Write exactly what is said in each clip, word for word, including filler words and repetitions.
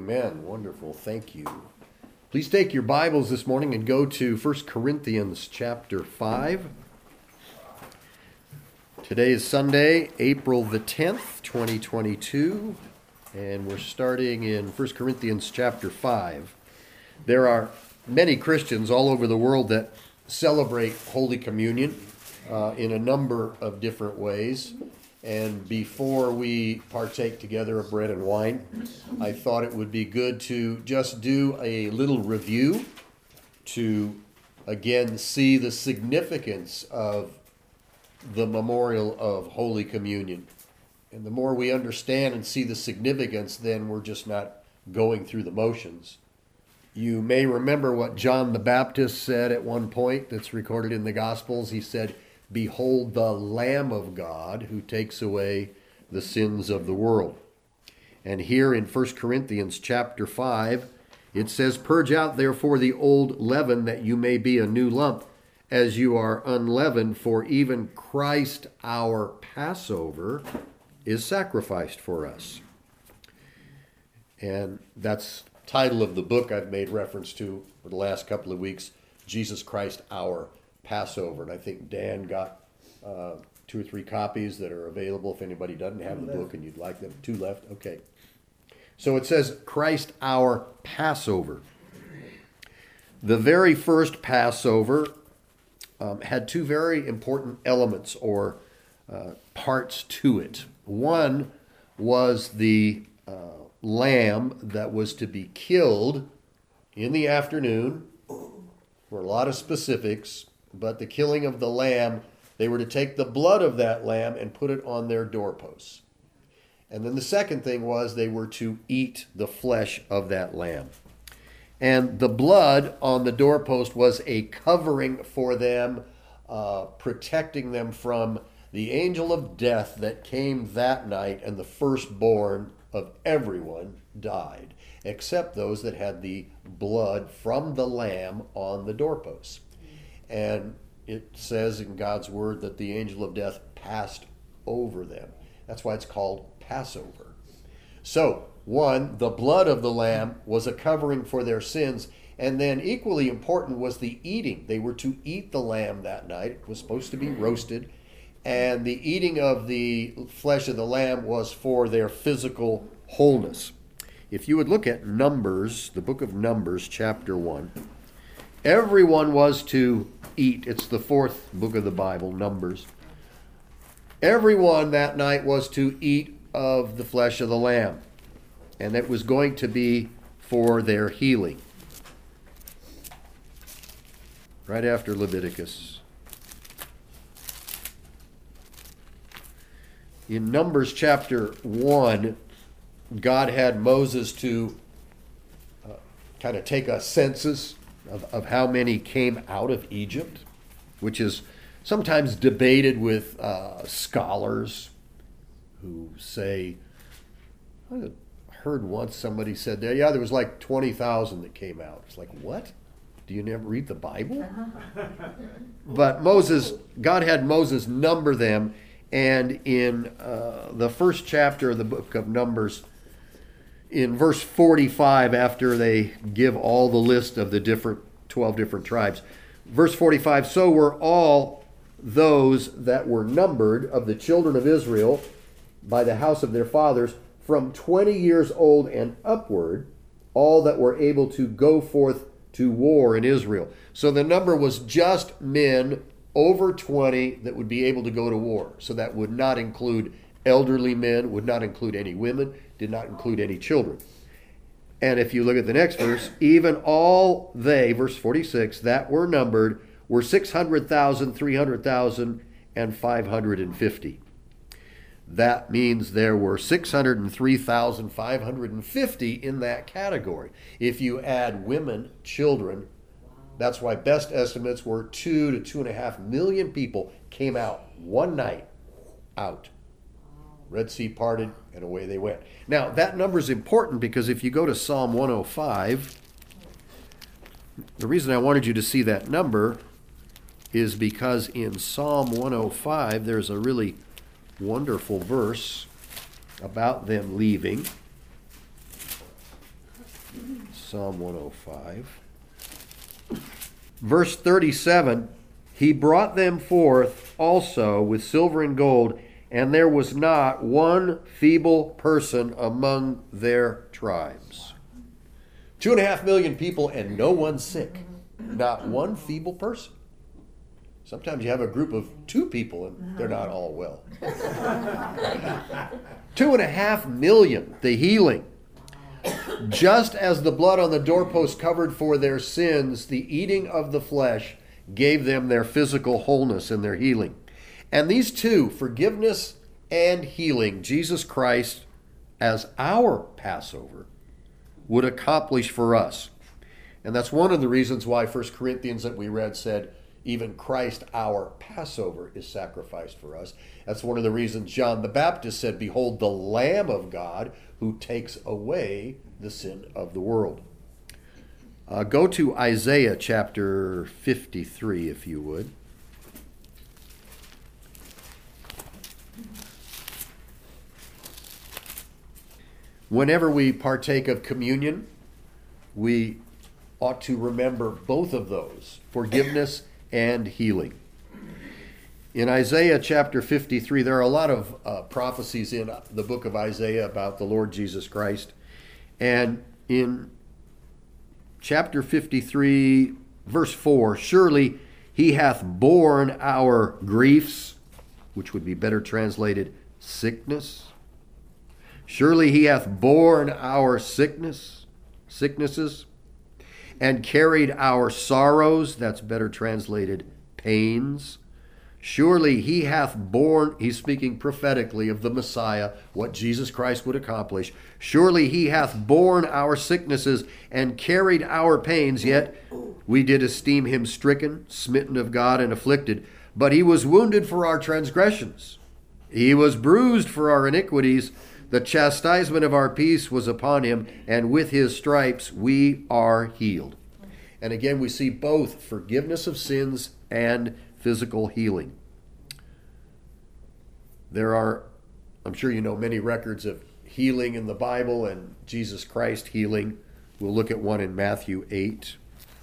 Amen. Wonderful. Thank you. Please take your Bibles this morning and go to First Corinthians chapter five. Today is Sunday, April the tenth, twenty twenty-two, and we're starting in First Corinthians chapter five. There are many Christians all over the world that celebrate Holy Communion uh, in a number of different ways. And before we partake together of bread and wine, I thought it would be good to just do a little review to, again, see the significance of the memorial of Holy Communion. And the more we understand and see the significance, then we're just not going through the motions. You may remember what John the Baptist said at one point that's recorded in the Gospels. He said, "Behold the Lamb of God who takes away the sins of the world." And here in First Corinthians chapter five, it says, "Purge out therefore the old leaven, that you may be a new lump, as you are unleavened, for even Christ our Passover is sacrificed for us." And that's the title of the book I've made reference to for the last couple of weeks, Jesus Christ our Passover. And I think Dan got uh, two or three copies that are available if anybody doesn't have the book and you'd like them. Two left? Okay. So it says Christ our Passover. The very first Passover um, had two very important elements or uh, parts to it. One was the uh, lamb that was to be killed in the afternoon, for a lot of specifics. But the killing of the lamb, they were to take the blood of that lamb and put it on their doorposts. And then the second thing was they were to eat the flesh of that lamb. And the blood on the doorpost was a covering for them, uh, protecting them from the angel of death that came that night, and the firstborn of everyone died, except those that had the blood from the lamb on the doorposts. And it says in God's word that the angel of death passed over them. That's why it's called Passover. So, one, the blood of the lamb was a covering for their sins. And then equally important was the eating. They were to eat the lamb that night. It was supposed to be roasted. And the eating of the flesh of the lamb was for their physical wholeness. If you would look at Numbers, the book of Numbers, chapter one, everyone was to eat. It's the fourth book of the Bible, Numbers. Everyone that night was to eat of the flesh of the lamb. And it was going to be for their healing. Right after Leviticus. In Numbers chapter one, God had Moses to uh, kind of take a census Of, of how many came out of Egypt, which is sometimes debated with uh, scholars who say, I heard once somebody said, there, yeah, there was like twenty thousand that came out. It's like, what? Do you never read the Bible? But Moses, God had Moses number them, and in uh, the first chapter of the book of Numbers, in verse forty-five, after they give all the list of the different twelve different tribes, verse forty-five, "So were all those that were numbered of the children of Israel by the house of their fathers, from twenty years old and upward, all that were able to go forth to war in Israel." So the number was just men over twenty that would be able to go to war. So that would not include elderly men, would not include any women, did not include any children. And if you look at the next verse, even all they, verse forty-six, that were numbered were six hundred thousand, three hundred thousand, and five hundred fifty. That means there were six hundred three thousand, five hundred fifty in that category. If you add women, children, that's why best estimates were two to two and a half million people came out one night out. Red Sea parted, and away they went. Now, that number is important because if you go to Psalm one oh five, the reason I wanted you to see that number is because in Psalm one oh five, there's a really wonderful verse about them leaving. Psalm one oh five. Verse thirty-seven, he brought them forth also with silver and gold, and there was not one feeble person among their tribes. Two and a half million people and no one sick. Not one feeble person. Sometimes you have a group of two people and they're not all well. Two and a half million, the healing. Just as the blood on the doorpost covered for their sins, the eating of the flesh gave them their physical wholeness and their healing. And these two, forgiveness and healing, Jesus Christ as our Passover, would accomplish for us. And that's one of the reasons why First Corinthians that we read said, even Christ our Passover is sacrificed for us. That's one of the reasons John the Baptist said, behold the Lamb of God who takes away the sin of the world. Uh, go to Isaiah chapter fifty-three, if you would. Whenever we partake of communion, we ought to remember both of those, forgiveness and healing. In Isaiah chapter fifty-three, there are a lot of uh, prophecies in the book of Isaiah about the Lord Jesus Christ. And in chapter fifty-three, verse four, surely he hath borne our griefs, which would be better translated sickness. Surely he hath borne our sickness, sicknesses, and carried our sorrows, that's better translated pains. Surely he hath borne, he's speaking prophetically of the Messiah, what Jesus Christ would accomplish. Surely he hath borne our sicknesses and carried our pains, yet we did esteem him stricken, smitten of God, and afflicted. But he was wounded for our transgressions. He was bruised for our iniquities. The chastisement of our peace was upon him, and with his stripes we are healed. And again, we see both forgiveness of sins and physical healing. There are, I'm sure you know, many records of healing in the Bible and Jesus Christ healing. We'll look at one in Matthew eight.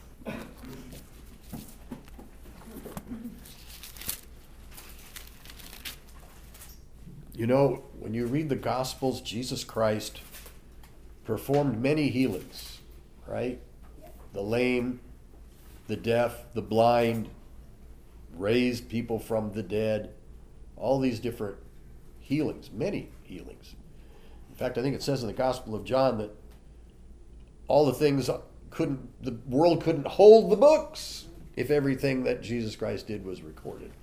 You know, when you read the Gospels, Jesus Christ performed many healings, right? The lame, the deaf, the blind, raised people from the dead, all these different healings, many healings. In fact, I think it says in the Gospel of John that all the things couldn't, the world couldn't hold the books if everything that Jesus Christ did was recorded.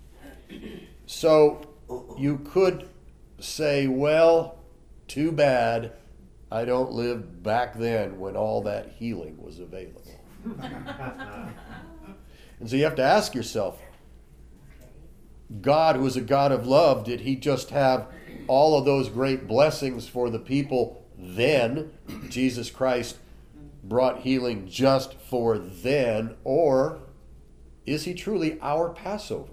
So you could say, well, too bad I don't live back then when all that healing was available. And so you have to ask yourself, God, who is a God of love, did he just have all of those great blessings for the people then? Jesus Christ brought healing just for then, or is he truly our Passover?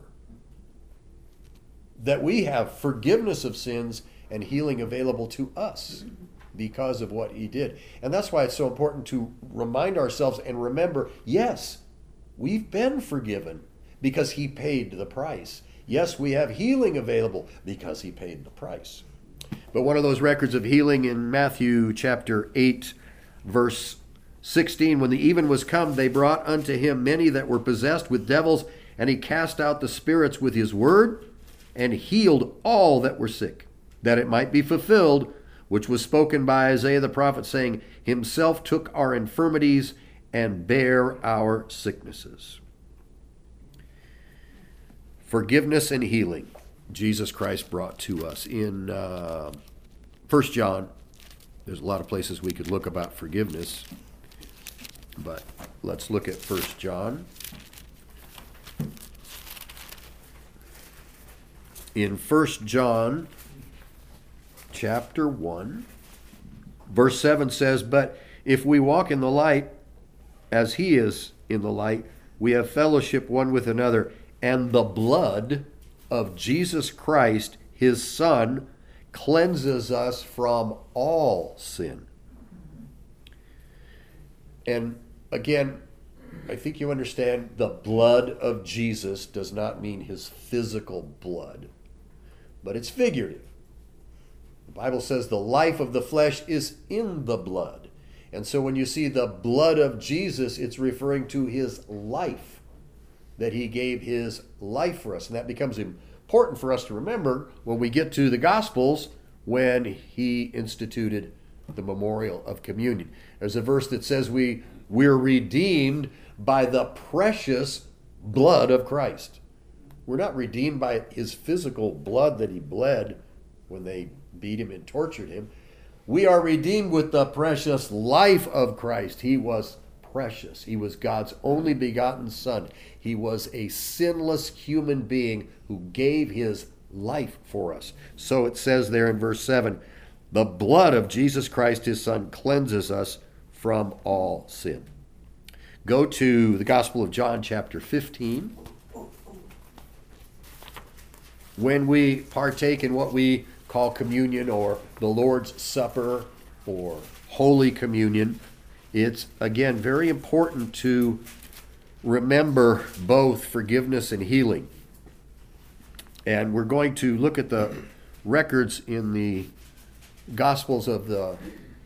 That we have forgiveness of sins and healing available to us because of what he did. And that's why it's so important to remind ourselves and remember, yes, we've been forgiven because he paid the price. Yes, we have healing available because he paid the price. But one of those records of healing in Matthew chapter eight, verse sixteen, when the even was come, they brought unto him many that were possessed with devils, and he cast out the spirits with his word, and healed all that were sick, that it might be fulfilled, which was spoken by Isaiah the prophet, saying, himself took our infirmities and bare our sicknesses. Forgiveness and healing Jesus Christ brought to us. In uh, First John, there's a lot of places we could look about forgiveness, but let's look at First John. In First John chapter one, verse seven says, but if we walk in the light as he is in the light, we have fellowship one with another, and the blood of Jesus Christ, his Son, cleanses us from all sin. And again, I think you understand the blood of Jesus does not mean his physical blood, but it's figurative. The Bible says the life of the flesh is in the blood. And so when you see the blood of Jesus, it's referring to his life, that he gave his life for us. And that becomes important for us to remember when we get to the Gospels, when he instituted the memorial of communion. There's a verse that says we, we're redeemed by the precious blood of Christ. We're not redeemed by his physical blood that he bled when they beat him and tortured him. We are redeemed with the precious life of Christ. He was precious. He was God's only begotten Son. He was a sinless human being who gave his life for us. So it says there in verse seven, the blood of Jesus Christ, his Son, cleanses us from all sin. Go to the Gospel of John, chapter fifteen. When we partake in what we call communion or the Lord's Supper or Holy Communion, it's, again, very important to remember both forgiveness and healing. And we're going to look at the records in the Gospels of the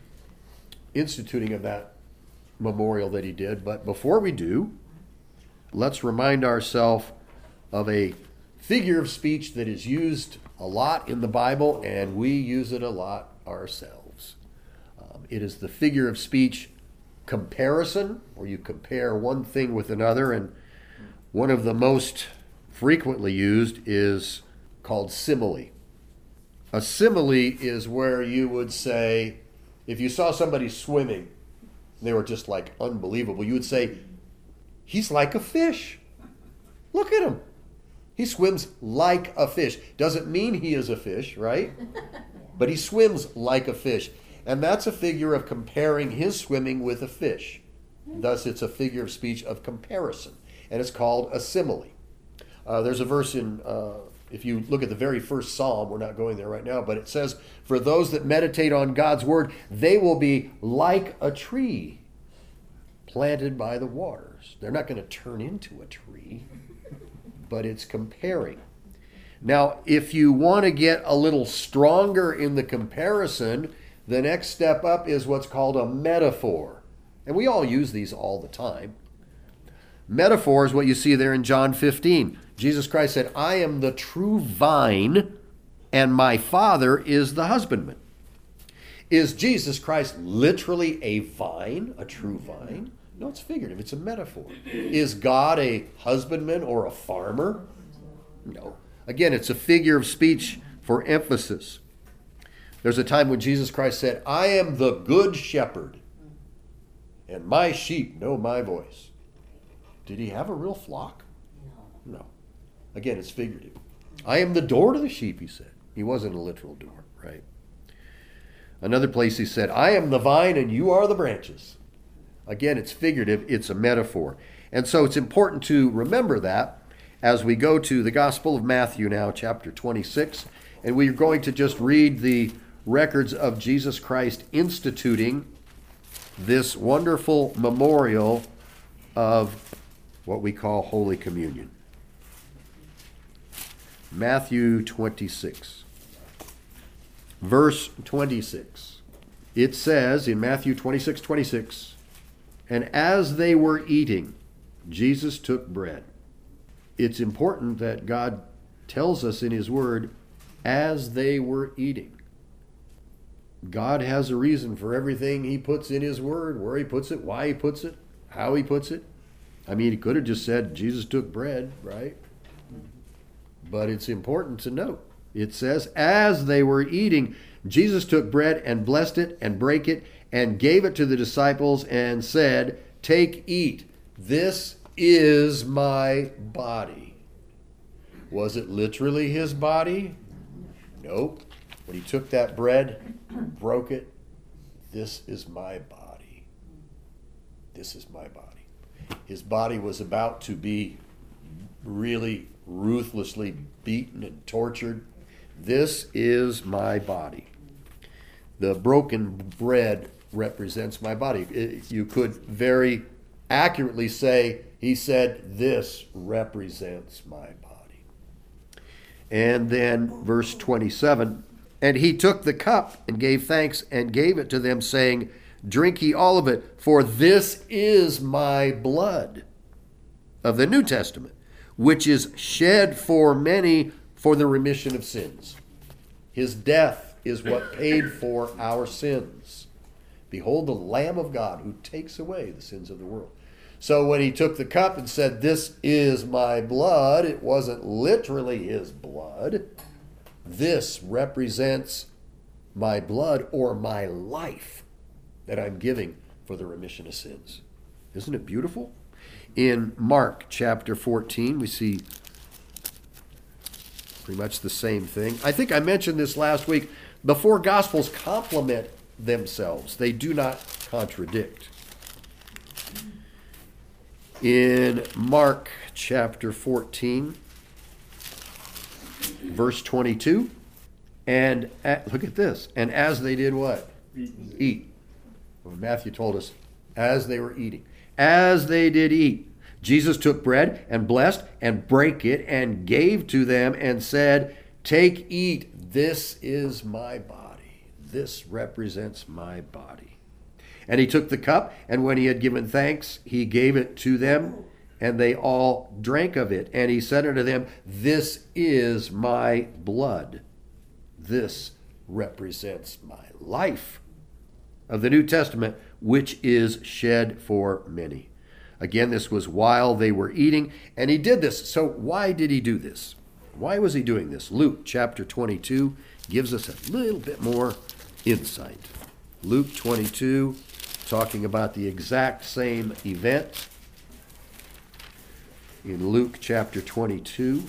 instituting of that memorial that he did. But before we do, let's remind ourselves of a figure of speech that is used a lot in the Bible, and we use it a lot ourselves. Um, it is the figure of speech comparison, where you compare one thing with another, and one of the most frequently used is called simile. A simile is where you would say, if you saw somebody swimming, they were just like unbelievable, you would say, he's like a fish. Look at him. He swims like a fish. Doesn't mean he is a fish, right? But he swims like a fish. And that's a figure of comparing his swimming with a fish. Thus, it's a figure of speech of comparison. And it's called a simile. Uh, there's a verse in, uh, if you look at the very first psalm, we're not going there right now, but it says, for those that meditate on God's word, they will be like a tree planted by the waters. They're not going to turn into a tree, but it's comparing. Now, if you want to get a little stronger in the comparison, the next step up is what's called a metaphor. And we all use these all the time. Metaphor is what you see there in John fifteen. Jesus Christ said, I am the true vine, and my Father is the husbandman. Is Jesus Christ literally a vine, a true vine? No, it's figurative. It's a metaphor. Is God a husbandman or a farmer? No. Again, it's a figure of speech for emphasis. There's a time when Jesus Christ said, I am the good shepherd, and my sheep know my voice. Did he have a real flock? No. Again, it's figurative. I am the door to the sheep, he said. He wasn't a literal door, right? Another place he said, I am the vine and you are the branches. Again, it's figurative. It's a metaphor. And so it's important to remember that as we go to the Gospel of Matthew now, chapter twenty-six. And we're going to just read the records of Jesus Christ instituting this wonderful memorial of what we call Holy Communion. Matthew twenty-six, verse twenty-six. It says in Matthew twenty-six, twenty-six, and as they were eating, Jesus took bread. It's important that God tells us in his word, as they were eating. God has a reason for everything he puts in his word, where he puts it, why he puts it, how he puts it. I mean, he could have just said, Jesus took bread, right? But it's important to note. It says, as they were eating, Jesus took bread and blessed it and brake it and gave it to the disciples and said, take, eat. This is my body. Was it literally his body? Nope. When he took that bread, broke it, this is my body. This is my body. His body was about to be really ruthlessly beaten and tortured. This is my body. The broken bread represents my body. It, you could very accurately say, he said, this represents my body. And then verse twenty-seven, and he took the cup and gave thanks and gave it to them, saying, drink ye all of it, for this is my blood of the New Testament, which is shed for many for the remission of sins. His death is what paid for our sins. Behold the Lamb of God who takes away the sins of the world. So when he took the cup and said, this is my blood, it wasn't literally his blood. This represents my blood or my life that I'm giving for the remission of sins. Isn't it beautiful? In Mark chapter fourteen, we see pretty much the same thing. I think I mentioned this last week. The four Gospels complement themselves. They do not contradict. In Mark chapter fourteen, verse twenty-two, and at, look at this, and as they did what? Eat. Eat. Well, Matthew told us, as they were eating. As they did eat, Jesus took bread and blessed and brake it and gave to them and said, take, eat, this is my body. This represents my body. And he took the cup, and when he had given thanks, he gave it to them, and they all drank of it. And he said unto them, this is my blood. This represents my life of the New Testament, which is shed for many. Again, this was while they were eating, and he did this. So why did he do this? Why was he doing this? Luke chapter twenty-two gives us a little bit more insight. Luke twenty-two, talking about the exact same event. In Luke chapter twenty-two,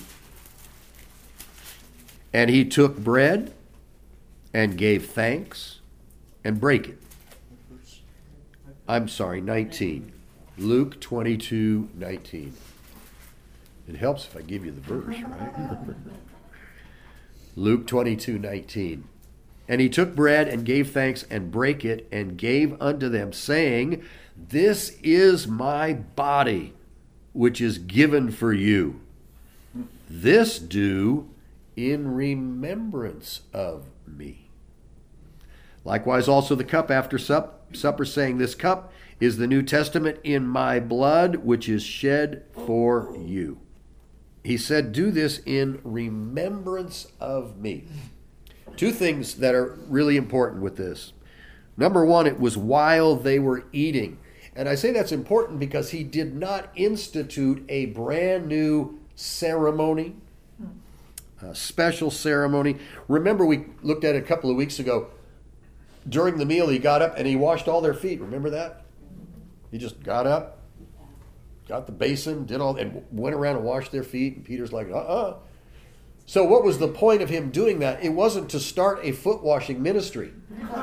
and he took bread and gave thanks and brake it. I'm sorry, nineteen. Luke twenty-two, nineteen. It helps if I give you the verse, right? Luke twenty-two, nineteen. And he took bread and gave thanks and brake it and gave unto them, saying, this is my body, which is given for you. This do in remembrance of me. Likewise also the cup after sup, supper, saying, this cup is the New Testament in my blood, which is shed for you. He said, do this in remembrance of me. Two things that are really important with this. Number one, it was while they were eating. And I say that's important because he did not institute a brand new ceremony, a special ceremony. Remember, we looked at it a couple of weeks ago. During the meal, he got up and he washed all their feet. Remember that? He just got up, got the basin, did all, and went around and washed their feet. And Peter's like, uh-uh. So what was the point of him doing that? It wasn't to start a foot washing ministry.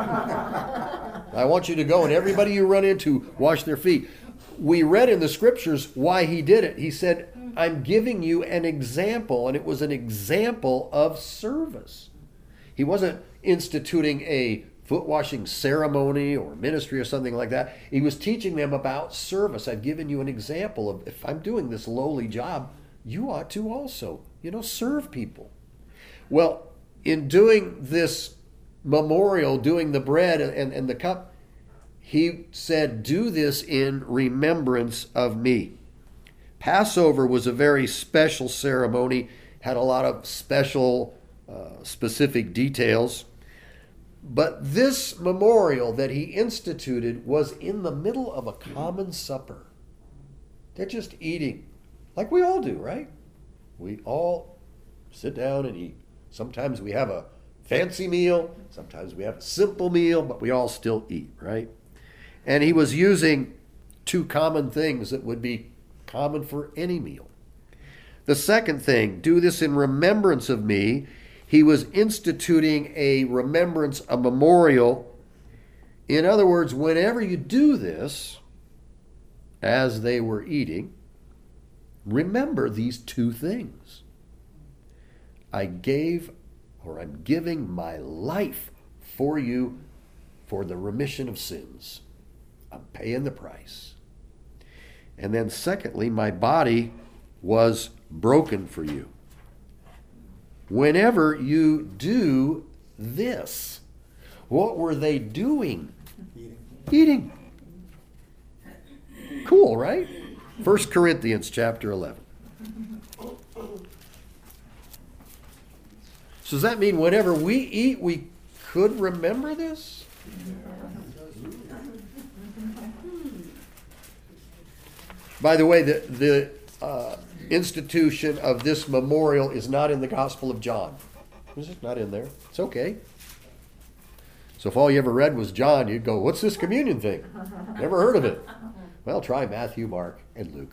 I want you to go and everybody you run into, wash their feet. We read in the scriptures why he did it. He said, I'm giving you an example, and it was an example of service. He wasn't instituting a foot washing ceremony or ministry or something like that. He was teaching them about service. I've given you an example of, if I'm doing this lowly job, you ought to also, you know, serve people. Well, in doing this memorial, doing the bread and, and the cup, he said, do this in remembrance of me. Passover was a very special ceremony, had a lot of special, uh, specific details. But this memorial that he instituted was in the middle of a common supper. They're just eating, like we all do, right? We all sit down and eat. Sometimes we have a fancy meal, sometimes we have a simple meal, but we all still eat, right? And he was using two common things that would be common for any meal. The second thing, do this in remembrance of me. He was instituting a remembrance, a memorial. In other words, whenever you do this, as they were eating, remember these two things. I gave, or I'm giving my life for you for the remission of sins. I'm paying the price. And then secondly, my body was broken for you. Whenever you do this, what were they doing? Eating. Eating. Cool, right? First Corinthians chapter eleven. So does that mean whenever we eat, we could remember this? By the way, the, the uh, institution of this memorial is not in the Gospel of John. It's just not in there. It's okay. So if all you ever read was John, you'd go, what's this communion thing? Never heard of it. Well, try Matthew, Mark, and Luke.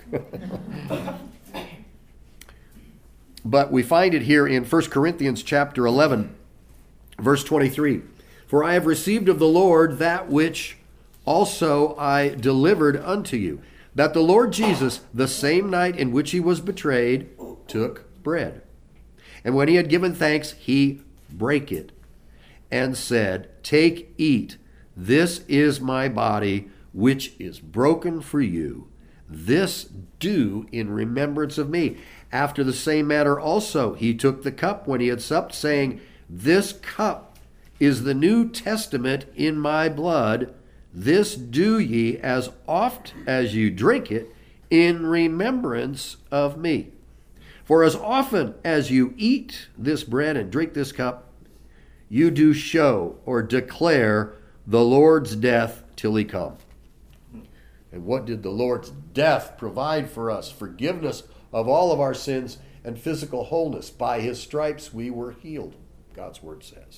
But we find it here in First Corinthians chapter eleven, verse twenty-three. For I have received of the Lord that which also I delivered unto you, that the Lord Jesus, the same night in which he was betrayed, took bread. And when he had given thanks, he brake it and said, Take, eat, this is my body, which is broken for you. This do in remembrance of me. After the same manner also he took the cup when he had supped, saying, This cup is the New Testament in my blood. This do ye as oft as you drink it in remembrance of me. For as often as you eat this bread and drink this cup, you do show or declare the Lord's death till he come. And what did the Lord's death provide for us? Forgiveness of all of our sins and physical wholeness. By his stripes we were healed, God's word says.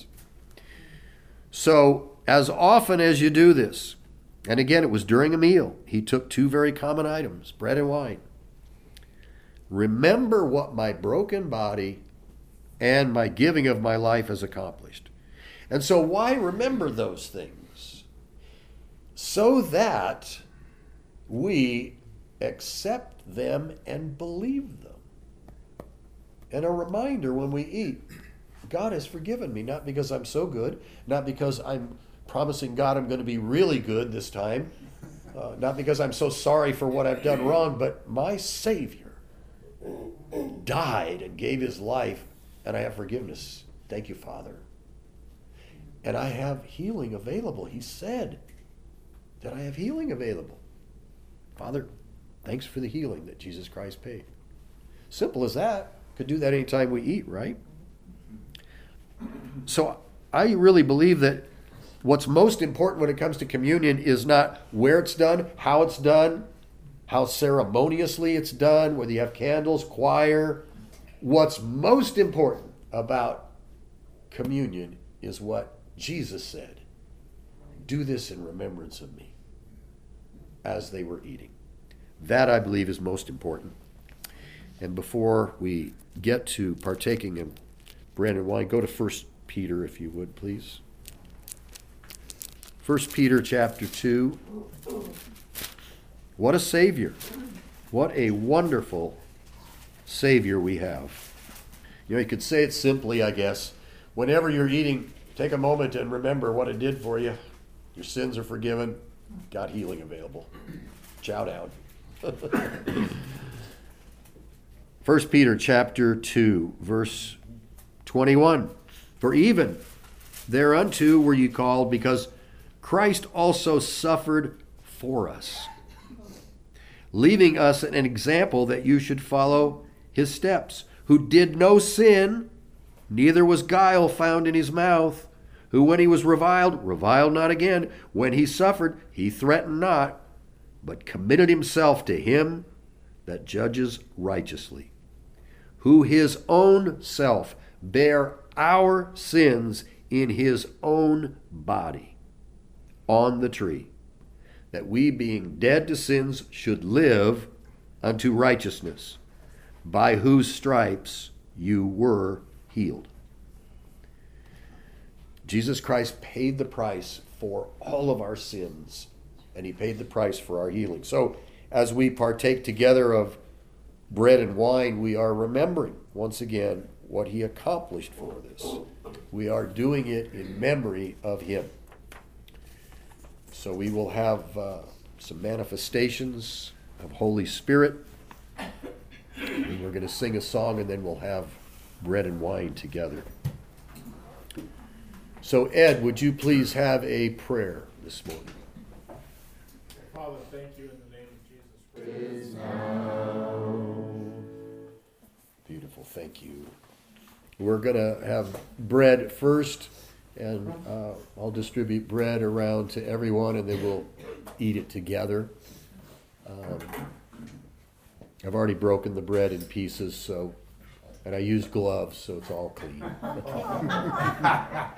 So, as often as you do this, and again, it was during a meal, he took two very common items, bread and wine. Remember what my broken body and my giving of my life has accomplished. And so why remember those things? So that we accept them and believe them. And a reminder when we eat, God has forgiven me, not because I'm so good, not because I'm promising God I'm going to be really good this time, uh, not because I'm so sorry for what I've done wrong, but my Savior died and gave his life, and I have forgiveness. Thank you, Father. And I have healing available. He said that I have healing available. Father, thanks for the healing that Jesus Christ paid. Simple as that. Could do that anytime we eat, right? So I really believe that what's most important when it comes to communion is not where it's done, how it's done, how ceremoniously it's done, whether you have candles, choir. What's most important about communion is what Jesus said. Do this in remembrance of me, as they were eating. That, I believe, is most important. And before we get to partaking in bread and wine, go to First Peter, if you would, please. First Peter chapter two. What a Savior. What a wonderful Savior we have. You know, you could say it simply, I guess. Whenever you're eating, take a moment and remember what it did for you. Your sins are forgiven. Got healing available. Chow down. First Peter chapter two, verse twenty-one. For even thereunto were ye called, because Christ also suffered for us, leaving us an example that you should follow his steps, who did no sin, neither was guile found in his mouth, who when he was reviled, reviled not again. When he suffered, he threatened not, but committed himself to him that judges righteously, who his own self bare our sins in his own body on the tree, that we being dead to sins should live unto righteousness, by whose stripes you were healed. Jesus Christ paid the price for all of our sins, and he paid the price for our healing. So as we partake together of bread and wine, we are remembering once again what he accomplished for us. We are doing it in memory of him. So we will have uh, some manifestations of Holy Spirit. And we're going to sing a song, and then we'll have bread and wine together. So Ed, would you please have a prayer this morning? Father, thank you in the name of Jesus. Praise Beautiful, thank you. We're going to have bread first, and uh, I'll distribute bread around to everyone, and then we'll eat it together. Um, I've already broken the bread in pieces, so, and I used gloves, so it's all clean. uh,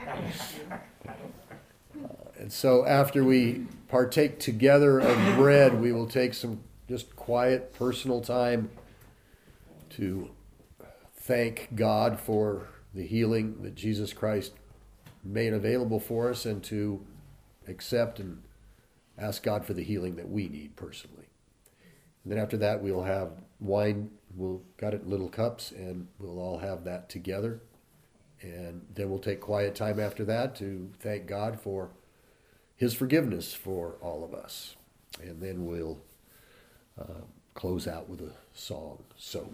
and so after we partake together of bread, we will take some just quiet personal time to thank God for the healing that Jesus Christ made available for us, and to accept and ask God for the healing that we need personally. And then after that, we'll have wine. We'll got it in little cups, and we'll all have that together. And then we'll take quiet time after that to thank God for his forgiveness for all of us. And then we'll uh, close out with a song. So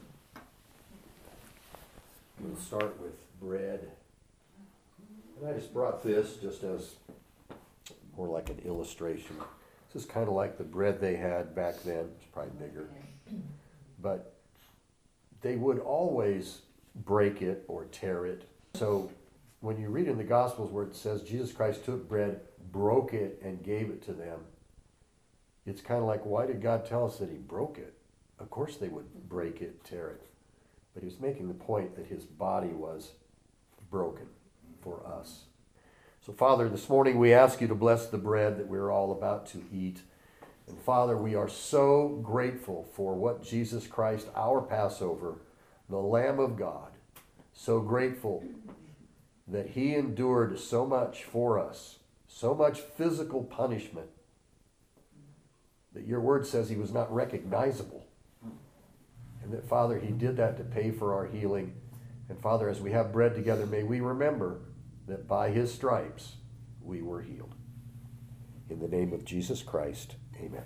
we'll start with bread. And I just brought this just as more like an illustration. This is kind of like the bread they had back then. It's probably bigger. But they would always break it or tear it. So when you read in the Gospels where it says Jesus Christ took bread, broke it, and gave it to them, it's kind of like, why did God tell us that he broke it? Of course they would break it, tear it. But he was making the point that his body was broken for us. So Father, this morning we ask you to bless the bread that we're all about to eat. And Father, we are so grateful for what Jesus Christ, our Passover, the Lamb of God, so grateful that he endured so much for us, so much physical punishment, that your word says he was not recognizable. And that, Father, he did that to pay for our healing. And Father, as we have bread together, may we remember that by his stripes we were healed. In the name of Jesus Christ, amen.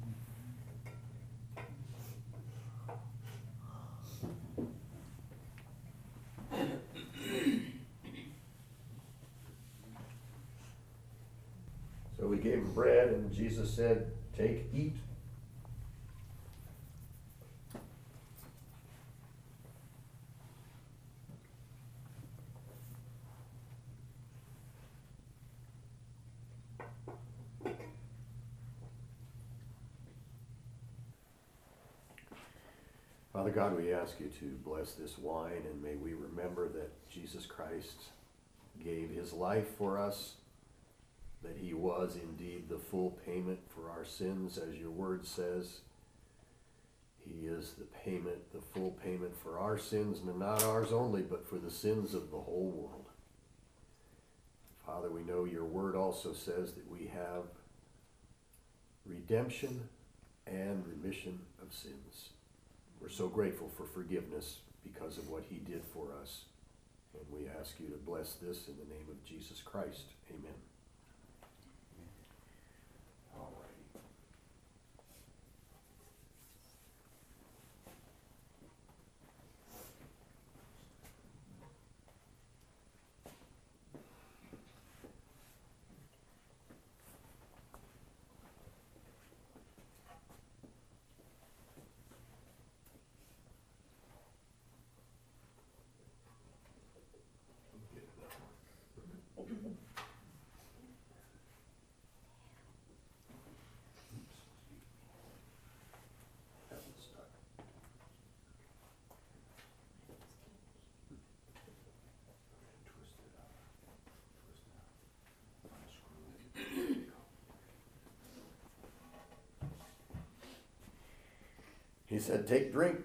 So we gave him bread, and Jesus said, "Take, eat." Father God, we ask you to bless this wine, and may we remember that Jesus Christ gave his life for us, that he was indeed the full payment for our sins, as your word says. He is the payment, the full payment for our sins, and not ours only, but for the sins of the whole world. Father, we know your word also says that we have redemption and remission of sins. We're so grateful for forgiveness because of what he did for us. And we ask you to bless this in the name of Jesus Christ. Amen. All right. He said, "Take, drink."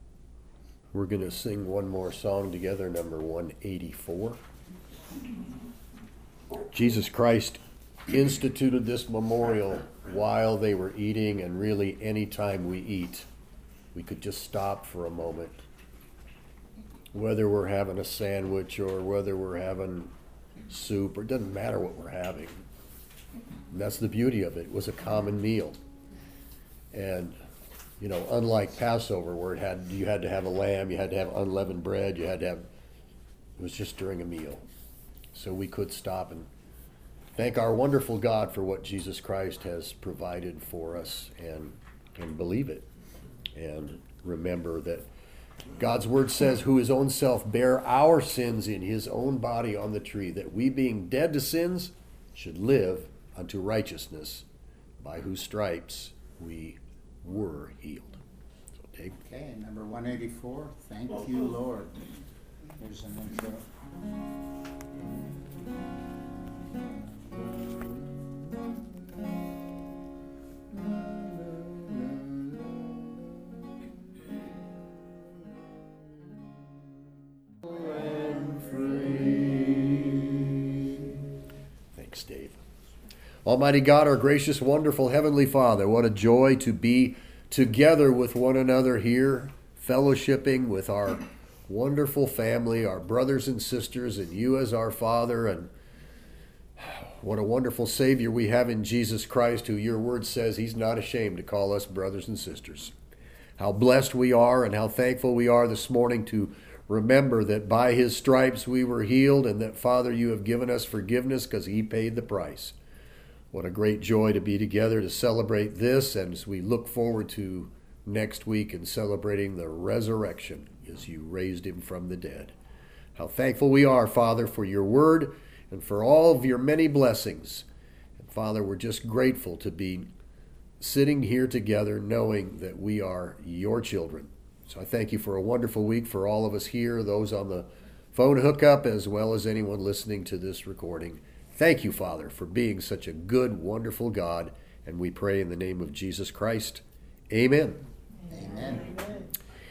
We're going to sing one more song together, number one eighty-four. Jesus Christ instituted this memorial while they were eating, and really any time we eat, we could just stop for a moment. Whether we're having a sandwich or whether we're having soup, or it doesn't matter what we're having. And that's the beauty of it. It was a common meal. And, you know, unlike Passover where it had you had to have a lamb, you had to have unleavened bread, you had to have, it was just during a meal. So we could stop and thank our wonderful God for what Jesus Christ has provided for us, and, and believe it. And remember that God's word says, who his own self bare our sins in his own body on the tree, that we being dead to sins should live unto righteousness, by whose stripes we were healed. So, Dave. Okay, number one eighty-four, thank you, Lord. Here's an intro. Thanks, Dave. Almighty God, our gracious, wonderful Heavenly Father, what a joy to be together with one another here, fellowshipping with our wonderful family, our brothers and sisters, and you as our Father. And what a wonderful Savior we have in Jesus Christ, who your word says he's not ashamed to call us brothers and sisters. How blessed we are and how thankful we are this morning to remember that by his stripes we were healed, and that, Father, you have given us forgiveness because he paid the price. What a great joy to be together to celebrate this, and as we look forward to next week and celebrating the resurrection as you raised him from the dead. How thankful we are, Father, for your word and for all of your many blessings. And Father, we're just grateful to be sitting here together knowing that we are your children. So I thank you for a wonderful week for all of us here, those on the phone hookup, as well as anyone listening to this recording. Thank you, Father, for being such a good, wonderful God. And we pray in the name of Jesus Christ. Amen. Amen.